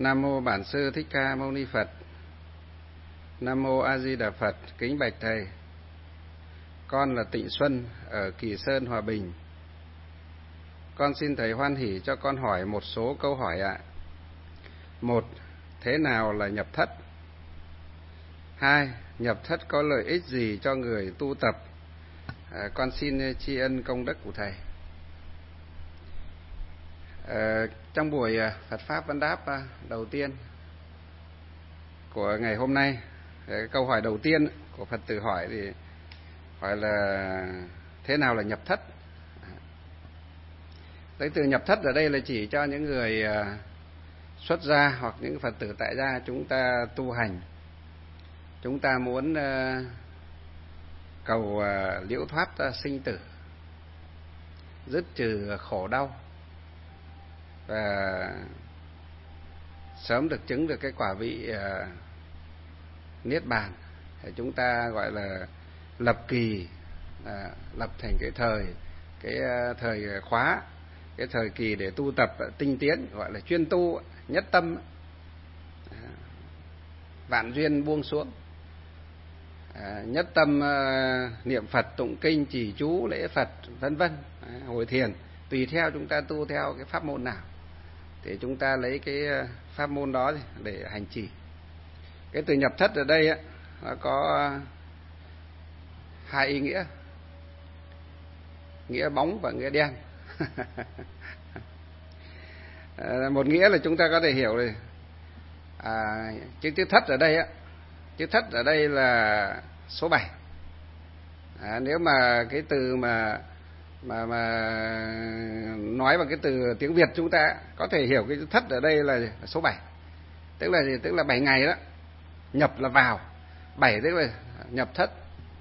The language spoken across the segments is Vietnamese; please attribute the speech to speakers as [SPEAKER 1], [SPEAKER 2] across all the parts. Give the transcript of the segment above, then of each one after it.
[SPEAKER 1] Nam mô Bản Sư Thích Ca Mâu Ni Phật. Nam mô A Di Đà Phật. Kính bạch thầy, con là Tịnh Xuân ở Kỳ Sơn, Hòa Bình. Con xin thầy hoan hỷ cho con hỏi một số câu hỏi ạ. 1. Thế nào là nhập thất? 2. Nhập thất có lợi ích gì cho người tu tập? Con xin tri ân công đức của thầy. Trong buổi Phật Pháp Vấn Đáp đầu tiên của ngày hôm nay, câu hỏi đầu tiên của Phật tử hỏi thì hỏi là thế nào là nhập thất? Cái từ nhập thất ở đây là chỉ cho những người xuất gia hoặc những Phật tử tại gia chúng ta tu hành, chúng ta muốn cầu liễu thoát sinh tử, dứt trừ khổ đau và sớm được chứng được cái quả vị niết bàn. Thì chúng ta gọi là lập kỳ, lập thành cái thời khóa, cái thời kỳ để tu tập tinh tiến, gọi là chuyên tu nhất tâm, vạn duyên buông xuống, nhất tâm niệm Phật, tụng kinh, trì chú, lễ Phật, vân vân, hồi thiền, tùy theo chúng ta tu theo cái pháp môn nào thì chúng ta lấy cái pháp môn đó để hành trì. Cái từ nhập thất ở đây nó có hai ý nghĩa, nghĩa bóng và nghĩa đen. Một nghĩa là chúng ta có thể hiểu rồi, chữ thất ở đây chữ thất ở đây là số 7. Nếu mà cái từ mà nói bằng cái từ tiếng Việt chúng ta có thể hiểu cái thất ở đây là số 7. Tức là gì? Tức là 7 ngày đó. Nhập là vào, 7 tức là nhập thất.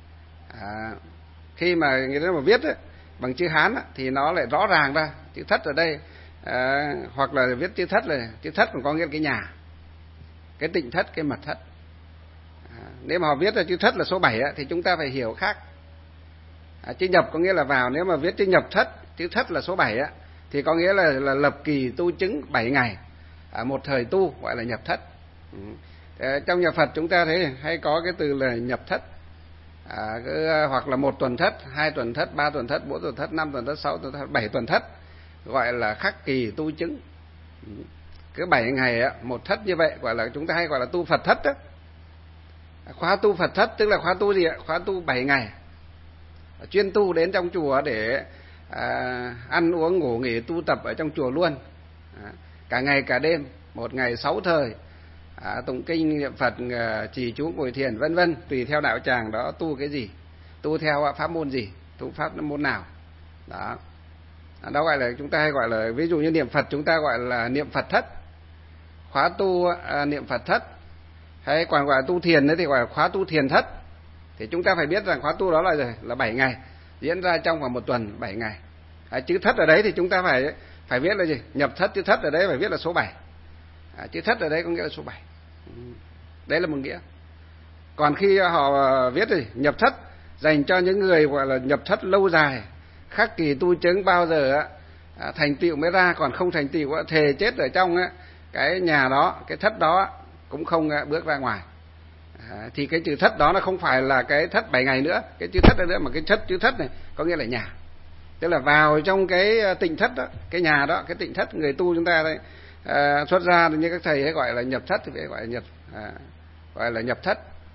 [SPEAKER 1] Khi mà người ta mà viết bằng chữ Hán thì nó lại rõ ràng ra. Chữ thất ở đây hoặc là viết chữ thất còn có nghĩa là cái nhà, cái tịnh thất, cái mật thất. Nếu mà họ viết ra chữ thất là số 7 thì chúng ta phải hiểu khác. Chữ nhập có nghĩa là vào. Nếu mà viết chữ nhập thất, chữ thất là số 7 thì có nghĩa là lập kỳ tu chứng 7 ngày, một thời tu gọi là nhập thất. Trong nhà Phật chúng ta thấy hay có cái từ là nhập thất, hoặc là 1 tuần thất, 2 tuần thất, 3 tuần thất, 4 tuần thất, 5 tuần thất, 6 tuần thất, 7 tuần thất, gọi là khắc kỳ tu chứng. Cứ 7 ngày một thất như vậy gọi là chúng ta hay gọi là tu Phật thất đó. Khóa tu Phật thất tức là khóa tu gì ạ? Khóa tu 7 ngày, chuyên tu đến trong chùa để ăn uống ngủ nghỉ tu tập ở trong chùa luôn, cả ngày cả đêm, một ngày 6 thời, tụng kinh niệm Phật, trì chú ngồi thiền vân vân, tùy theo đạo tràng đó tu cái gì, tu theo pháp môn gì, tu pháp môn nào đó. Đó gọi là chúng ta hay gọi là, ví dụ như niệm Phật chúng ta gọi là niệm Phật thất, khóa tu niệm Phật thất. Hay còn gọi là tu thiền thì gọi là khóa tu thiền thất. Thì chúng ta phải biết rằng khóa tu đó là 7 ngày, diễn ra trong vòng 1 tuần 7 ngày. Chữ thất ở đấy thì chúng ta phải viết là gì? Nhập thất, chữ thất ở đấy phải viết là số 7. Chữ thất ở đấy có nghĩa là số 7. Đấy là một nghĩa. Còn khi họ viết thì nhập thất dành cho những người gọi là nhập thất lâu dài, khắc kỳ tu chứng bao giờ thành tựu mới ra, còn không thành tựu thề chết ở trong cái nhà đó, cái thất đó cũng không bước ra ngoài. Thì cái chữ thất đó nó không phải là cái thất 7 ngày nữa, cái chữ thất đó nữa, mà cái chữ thất này có nghĩa là nhà. Tức là vào trong cái tịnh thất đó, cái nhà đó, cái tịnh thất người tu chúng ta đây xuất ra như các thầy hay gọi là nhập thất thì phải gọi là nhập thất.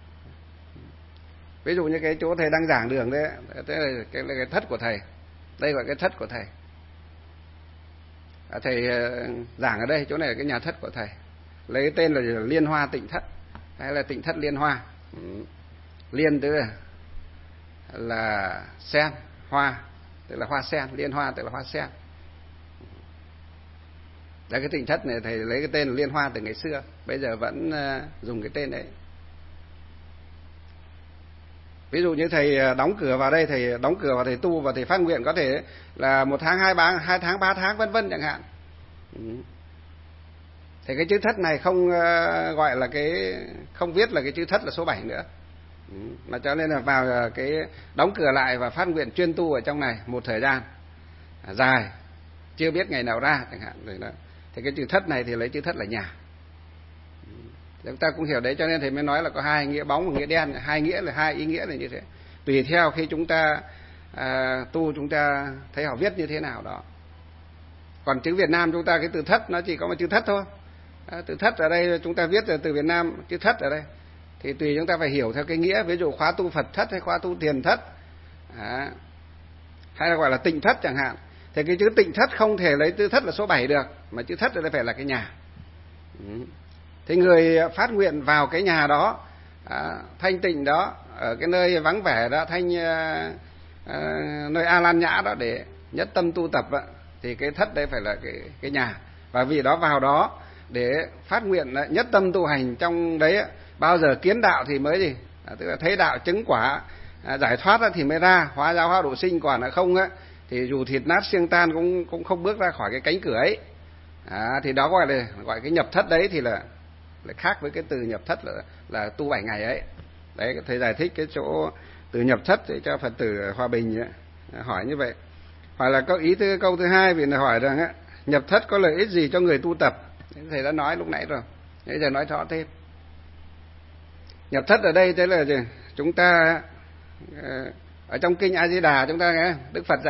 [SPEAKER 1] Ví dụ như cái chỗ thầy đang giảng đường đấy, thế là cái thất của thầy. Đây gọi cái thất của thầy. Thầy giảng ở đây, chỗ này là cái nhà thất của thầy. Lấy cái tên là Liên Hoa Tịnh Thất hay là Tịnh Thất Liên Hoa. Liên tức là sen, hoa tức là hoa sen, liên hoa tức là hoa sen. Đấy, cái tịnh thất này thầy lấy cái tên là Liên Hoa từ ngày xưa, bây giờ vẫn dùng cái tên đấy. Ví dụ như thầy đóng cửa vào đây, thầy đóng cửa vào thầy tu và thầy phát nguyện có thể là 1 tháng, 2 tháng, 3 tháng vân vân chẳng hạn. Thì cái chữ thất này không gọi là không viết là cái chữ thất là số 7 nữa. Mà cho nên là vào cái đóng cửa lại và phát nguyện chuyên tu ở trong này một thời gian dài, chưa biết ngày nào ra chẳng hạn rồi đó. Thì cái chữ thất này thì lấy chữ thất là nhà. Chúng ta cũng hiểu đấy, cho nên thầy mới nói là có hai nghĩa bóng và nghĩa đen, hai nghĩa là hai ý nghĩa là như thế. Tùy theo khi chúng ta tu, chúng ta thấy họ viết như thế nào đó. Còn chữ Việt Nam chúng ta cái từ thất nó chỉ có một chữ thất thôi. Từ thất ở đây chúng ta viết là từ Việt Nam chữ thất ở đây. Thì tùy chúng ta phải hiểu theo cái nghĩa, ví dụ khóa tu Phật thất hay khóa tu Thiền thất, hay là gọi là tịnh thất chẳng hạn. Thì cái chữ tịnh thất không thể lấy chữ thất là số 7 được, mà chữ thất ở đây phải là cái nhà. Thì người phát nguyện vào cái nhà đó, thanh tịnh đó, ở cái nơi vắng vẻ đó, nơi A Lan Nhã đó để nhất tâm tu tập đó, thì cái thất đây phải là cái nhà. Và vì đó vào đó để phát nguyện nhất tâm tu hành trong đấy, bao giờ kiến đạo thì mới gì, tức là thấy đạo chứng quả, giải thoát thì mới ra, hóa giáo hóa độ sinh, còn là không á thì dù thịt nát xương tan cũng không bước ra khỏi cái cánh cửa ấy. Thì đó gọi cái nhập thất đấy thì là khác với cái từ nhập thất là tu 7 ngày ấy. Đấy, thầy giải thích cái chỗ từ nhập thất để cho Phật tử Hòa Bình ấy, hỏi như vậy. Hoặc là câu thứ hai vì là hỏi rằng nhập thất có lợi ích gì cho người tu tập. Thầy đã nói lúc nãy rồi, bây giờ nói rõ thêm. Nhập thất ở đây thế là gì? Chúng ta ở trong kinh A Di Đà chúng ta nghe Đức Phật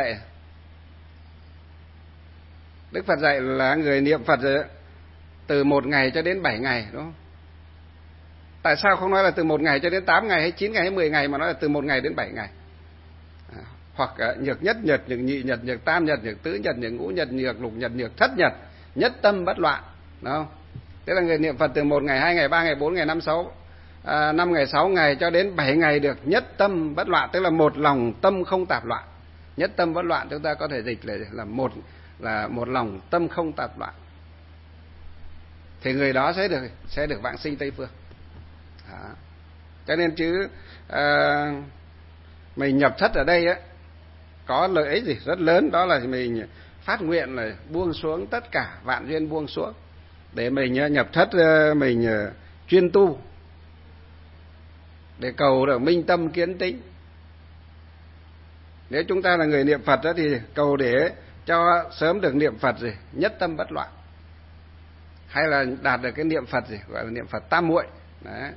[SPEAKER 1] dạy là người niệm Phật từ 1 ngày cho đến 7 ngày, đúng không? Tại sao không nói là từ 1 ngày cho đến 8 ngày hay 9 ngày hay 10 ngày, mà nói là từ 1 ngày đến 7 ngày? Hoặc nhược nhất nhật, nhược nhị nhật, nhược tam nhật, nhược tứ nhật, nhược ngũ nhật, nhược lục nhật, nhược thất nhật, nhất tâm bất loạn, đúng không? Thế là người niệm Phật từ 1 ngày, 2 ngày, 3 ngày, 4 ngày, 5 ngày, 6 ngày cho đến 7 ngày được nhất tâm bất loạn, tức là một lòng tâm không tạp loạn. Nhất tâm bất loạn chúng ta có thể dịch là một lòng tâm không tạp loạn. Thì người đó sẽ được vãng sinh Tây phương. Đó. Cho nên mình nhập thất ở đây có lợi ích gì rất lớn, đó là mình phát nguyện là buông xuống tất cả vạn duyên, buông xuống để mình nhập thất, mình chuyên tu để cầu được minh tâm kiến tĩnh. Nếu chúng ta là người niệm Phật đó thì cầu để cho sớm được niệm Phật gì nhất tâm bất loạn, hay là đạt được cái niệm Phật gì gọi là niệm Phật tam muội. Đấy.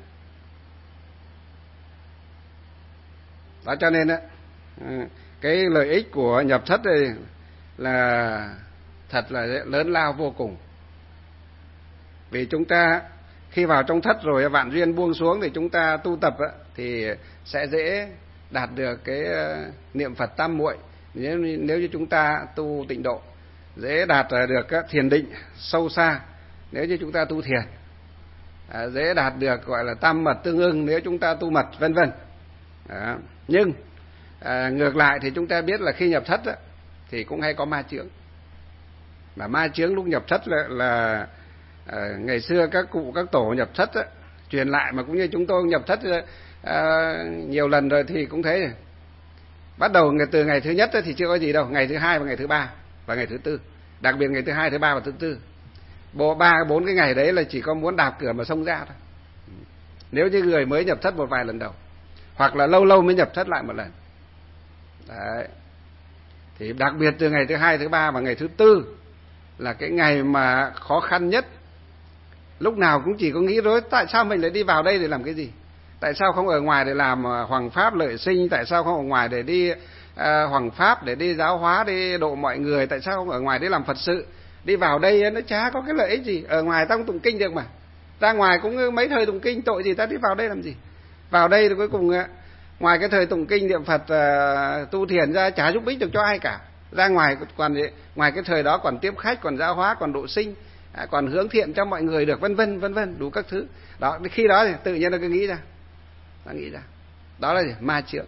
[SPEAKER 1] Đó cho nên cái lợi ích của nhập thất đây là thật là lớn lao vô cùng. Vì chúng ta khi vào trong thất rồi vạn duyên buông xuống thì chúng ta tu tập thì sẽ dễ đạt được cái niệm Phật tam muội. Nếu như chúng ta tu tịnh độ, dễ đạt được các thiền định sâu xa nếu như chúng ta tu thiền, dễ đạt được gọi là tam mật tương ưng nếu chúng ta tu mật, vân vân. Nhưng ngược lại thì chúng ta biết là khi nhập thất thì cũng hay có ma chướng. Mà ma chướng lúc nhập thất là ngày xưa các cụ các tổ nhập thất truyền lại, mà cũng như chúng tôi nhập thất nhiều lần rồi thì cũng thấy bắt đầu từ ngày thứ nhất thì chưa có gì đâu, ngày thứ hai và ngày thứ ba và ngày thứ tư, đặc biệt ngày thứ hai, thứ ba và thứ tư, 3-4 cái ngày đấy là chỉ có muốn đạp cửa mà xông ra thôi. Nếu như người mới nhập thất một vài lần đầu, hoặc là lâu lâu mới nhập thất lại một lần. Đấy. Thì đặc biệt từ ngày thứ hai, thứ ba và ngày thứ tư là cái ngày mà khó khăn nhất. Lúc nào cũng chỉ có nghĩ rối, tại sao mình lại đi vào đây để làm cái gì? Tại sao không ở ngoài để làm hoằng pháp lợi sinh? Tại sao không ở ngoài để đi hoằng pháp, để đi giáo hóa, đi độ mọi người? Tại sao không ở ngoài để làm Phật sự? Đi vào đây nó chả có cái lợi ích gì. Ở ngoài ta không tụng kinh được mà. Ra ngoài cũng mấy thời tụng kinh, tội gì ta đi vào đây làm gì? Vào đây thì cuối cùng ngoài cái thời tụng kinh niệm Phật tu thiền ra chả giúp ích được cho ai cả. Ra ngoài còn ngoài cái thời đó còn tiếp khách, còn giáo hóa, còn độ sinh, còn hướng thiện cho mọi người được, vân vân, đủ các thứ. Đó, khi đó thì tự nhiên nó cứ nghĩ ra. Đó là gì? Ma chướng.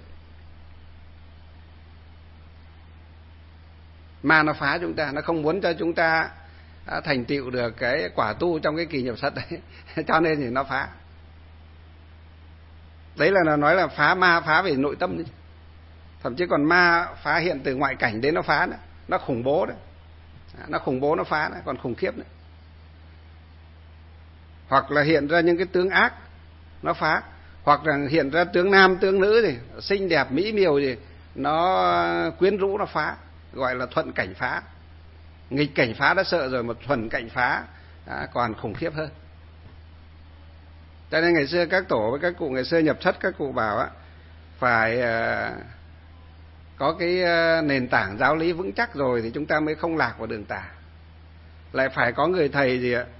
[SPEAKER 1] Ma nó phá chúng ta, nó không muốn cho chúng ta thành tựu được cái quả tu trong cái kỳ nhập thất đấy. Cho nên thì nó phá. Đấy là nó nói là phá ma, phá về nội tâm đấy. Thậm chí còn ma phá hiện từ ngoại cảnh đến nó phá nữa. Nó khủng bố đấy. Nó khủng bố, nó phá đấy, còn khủng khiếp nữa. Hoặc là hiện ra những cái tướng ác, nó phá. Hoặc là hiện ra tướng nam, tướng nữ gì, xinh đẹp, mỹ miều gì, nó quyến rũ, nó phá. Gọi là thuận cảnh phá. Nghịch cảnh phá đã sợ rồi, một thuận cảnh phá còn khủng khiếp hơn. Cho nên ngày xưa các tổ với các cụ ngày xưa nhập thất, các cụ bảo á, phải có cái nền tảng giáo lý vững chắc rồi thì chúng ta mới không lạc vào đường tà. Lại phải có người thầy gì ạ,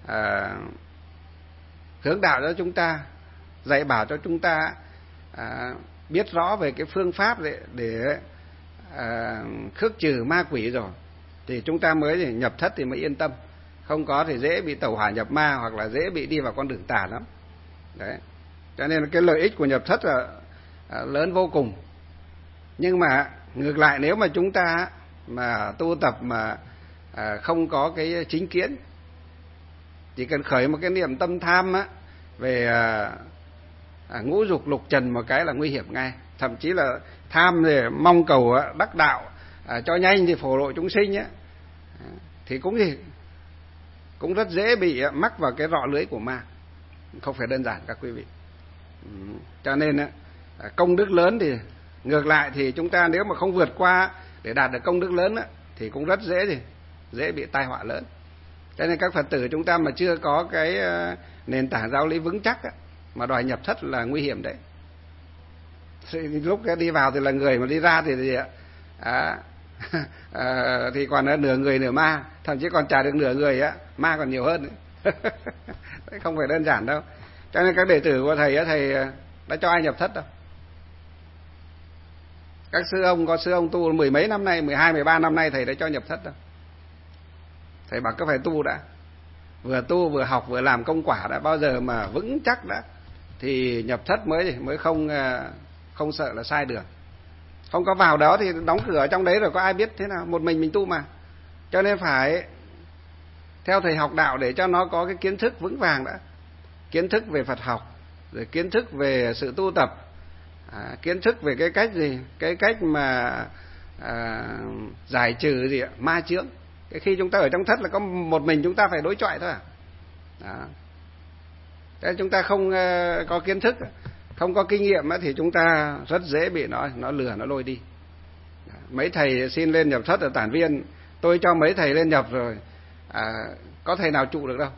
[SPEAKER 1] hướng đạo cho chúng ta, dạy bảo cho chúng ta biết rõ về cái phương pháp để khước trừ ma quỷ rồi thì chúng ta mới nhập thất thì mới yên tâm. Không có thì dễ bị tẩu hỏa nhập ma, hoặc là dễ bị đi vào con đường tà lắm. Đấy. Cho nên cái lợi ích của nhập thất là lớn vô cùng. Nhưng mà ngược lại, nếu mà chúng ta mà tu tập mà không có cái chính kiến, chỉ cần khởi một cái niệm tâm tham á, về ngũ dục lục trần một cái là nguy hiểm ngay. Thậm chí là tham để mong cầu đắc đạo cho nhanh thì phổ lộ chúng sinh á, thì cũng rất dễ bị mắc vào cái rọ lưới của ma. Không phải đơn giản các quý vị. Cho nên công đức lớn thì ngược lại thì chúng ta nếu mà không vượt qua để đạt được công đức lớn thì cũng rất dễ bị tai họa lớn. Cho nên các Phật tử chúng ta mà chưa có cái nền tảng giáo lý vững chắc mà đòi nhập thất là nguy hiểm đấy. Lúc đi vào thì là người, mà đi ra thì gì ạ? Thì còn nửa người nửa ma, thậm chí còn chả được nửa người á, ma còn nhiều hơn. Không phải đơn giản đâu. Cho nên các đệ tử của thầy thầy đã cho ai nhập thất đâu. Các sư ông tu mười mấy năm nay, 12, 13 năm nay thầy đã cho nhập thất đâu. Thầy bảo cứ phải tu đã, vừa tu vừa học vừa làm công quả đã, bao giờ mà vững chắc đã thì nhập thất mới không sợ là sai đường. Không có vào đó thì đóng cửa ở trong đấy rồi có ai biết thế nào, một mình tu mà. Cho nên phải theo thầy học đạo để cho nó có cái kiến thức vững vàng đã. Kiến thức về Phật học, rồi kiến thức về sự tu tập, kiến thức về cái cách gì, cái cách mà giải trừ gì ạ, ma chướng. Cái khi chúng ta ở trong thất là có một mình chúng ta phải đối chọi thôi à. Đó. Thế chúng ta không có kiến thức, không có kinh nghiệm thì chúng ta rất dễ bị nó lừa, nó lôi đi. Mấy thầy xin lên nhập thất ở Tản Viên, tôi cho mấy thầy lên nhập rồi, có thầy nào trụ được đâu.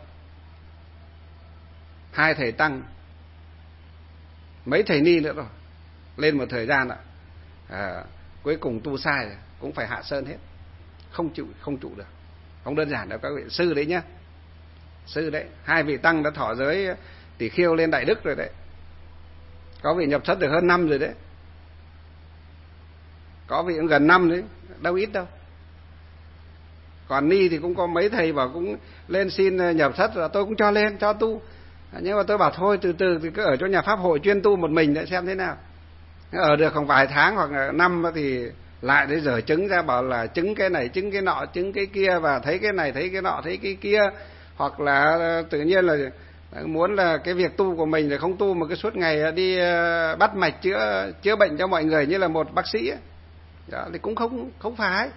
[SPEAKER 1] 2 thầy tăng, mấy thầy ni nữa rồi, lên một thời gian cuối cùng tu sai rồi, cũng phải hạ sơn hết, không trụ được. Không đơn giản đâu các vị. Sư đấy nhá, sư đấy, 2 vị tăng đã thọ giới Tỷ Khiêu lên Đại Đức rồi đấy, có vị nhập thất được hơn năm rồi đấy, có vị cũng gần năm đấy, đâu ít đâu. Còn ni thì cũng có mấy thầy bảo cũng lên xin nhập thất rồi, tôi cũng cho lên cho tu, nhưng mà tôi bảo thôi từ từ thì cứ ở chỗ nhà pháp hội chuyên tu một mình để xem thế nào. Ở được khoảng vài tháng hoặc là năm thì lại đấy giờ chứng ra bảo là chứng cái này, chứng cái nọ, chứng cái kia, và thấy cái này, thấy cái nọ, thấy cái kia. Hoặc là tự nhiên là muốn là cái việc tu của mình là không tu mà cứ suốt ngày đi bắt mạch chữa bệnh cho mọi người như là một bác sĩ ấy. Đó, thì cũng không phải.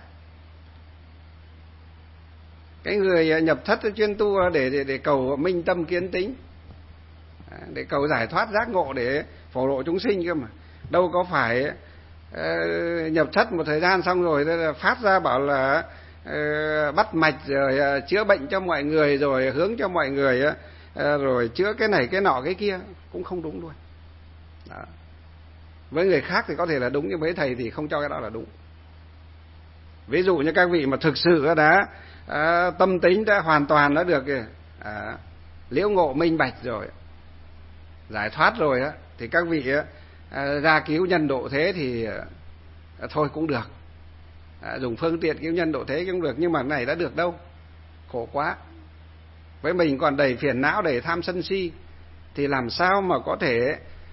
[SPEAKER 1] Cái người nhập thất chuyên tu để cầu minh tâm kiến tính, để cầu giải thoát giác ngộ, để phổ lộ chúng sinh cơ mà. Đâu có phải nhập thất một thời gian xong rồi phát ra bảo là bắt mạch rồi chữa bệnh cho mọi người, rồi hướng cho mọi người, rồi chữa cái này cái nọ cái kia, cũng không đúng luôn. Đó. Với người khác thì có thể là đúng, nhưng với thầy thì không cho cái đó là đúng. Ví dụ như các vị mà thực sự đã tâm tính đã hoàn toàn đã được liễu ngộ minh bạch rồi, giải thoát rồi á, thì các vị ra cứu nhân độ thế thì thôi cũng được, dùng phương tiện cứu nhân độ thế cũng được. Nhưng mà này đã được đâu, khổ quá. Với mình còn đầy phiền não, đầy tham sân si, thì làm sao mà có thể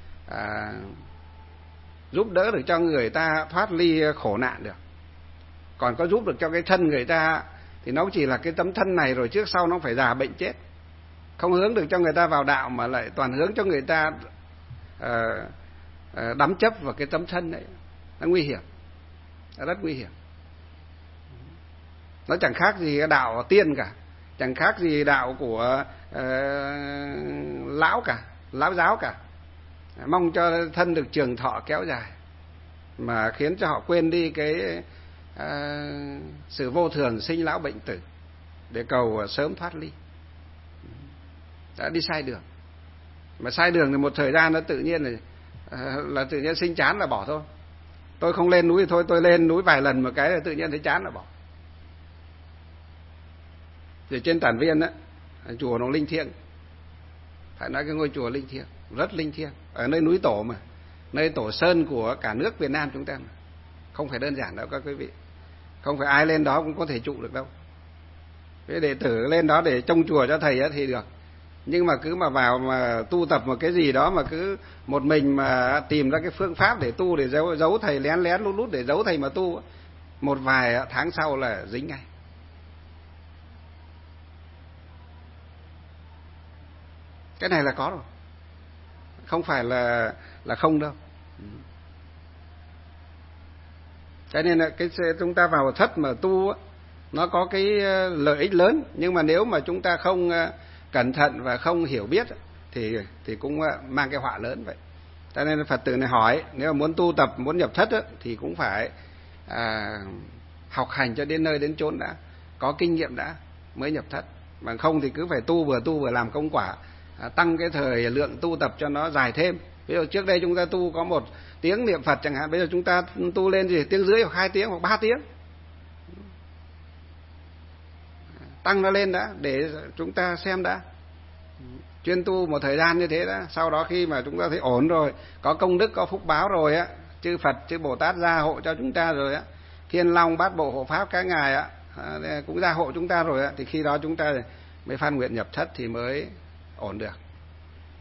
[SPEAKER 1] giúp đỡ được cho người ta thoát ly khổ nạn được. Còn có giúp được cho cái thân người ta thì nó chỉ là cái tấm thân này, rồi trước sau nó phải già bệnh chết. Không hướng được cho người ta vào đạo mà lại toàn hướng cho người ta đắm chấp vào cái tấm thân đấy. Nó nguy hiểm, nó rất nguy hiểm. Nó chẳng khác gì đạo tiên cả, chẳng khác gì đạo của lão cả, lão giáo cả. Mong cho thân được trường thọ kéo dài, mà khiến cho họ quên đi cái sự vô thường sinh lão bệnh tử, để cầu sớm thoát ly. Đã đi sai đường. Mà sai đường thì một thời gian nó tự nhiên là tự nhiên sinh chán là bỏ thôi. Tôi không lên núi thì thôi, tôi lên núi vài lần một cái là tự nhiên thấy chán là bỏ. Thì trên Tản Viên á, chùa nó linh thiêng, phải nói cái ngôi chùa linh thiêng, rất linh thiêng, ở nơi núi tổ mà, nơi tổ sơn của cả nước Việt Nam chúng ta mà. Không phải đơn giản đâu các quý vị, không phải ai lên đó cũng có thể trụ được đâu. Cái đệ tử lên đó để trông chùa cho thầy thì được, nhưng mà cứ mà vào mà tu tập một cái gì đó mà cứ một mình mà tìm ra cái phương pháp để tu, để giấu thầy, lén lén lút lút để giấu thầy mà tu, một vài tháng sau là dính ngay. Cái này là có rồi, không phải là không đâu. Cho nên là cái chúng ta vào thất mà tu á, nó có cái lợi ích lớn, nhưng mà nếu mà chúng ta không cẩn thận và không hiểu biết thì cũng mang cái họa lớn vậy. Cho nên Phật tử này hỏi, nếu mà muốn tu tập, muốn nhập thất á, thì cũng phải học hành cho đến nơi đến chốn đã, có kinh nghiệm đã mới nhập thất. Bằng không thì cứ phải tu vừa làm công quả, tăng cái thời lượng tu tập cho nó dài thêm. Ví dụ trước đây chúng ta tu có 1 tiếng niệm Phật chẳng hạn, bây giờ chúng ta tu lên gì 1,5 tiếng hoặc 2 tiếng hoặc 3 tiếng. Tăng nó lên đã, để chúng ta xem đã. Chuyên tu một thời gian như thế đã, sau đó khi mà chúng ta thấy ổn rồi, có công đức, có phúc báo rồi á, chư Phật, chư Bồ Tát gia hộ cho chúng ta rồi á, Thiên Long Bát Bộ hộ pháp các ngài á cũng gia hộ chúng ta rồi á, thì khi đó chúng ta mới phát nguyện nhập thất thì mới ổn được.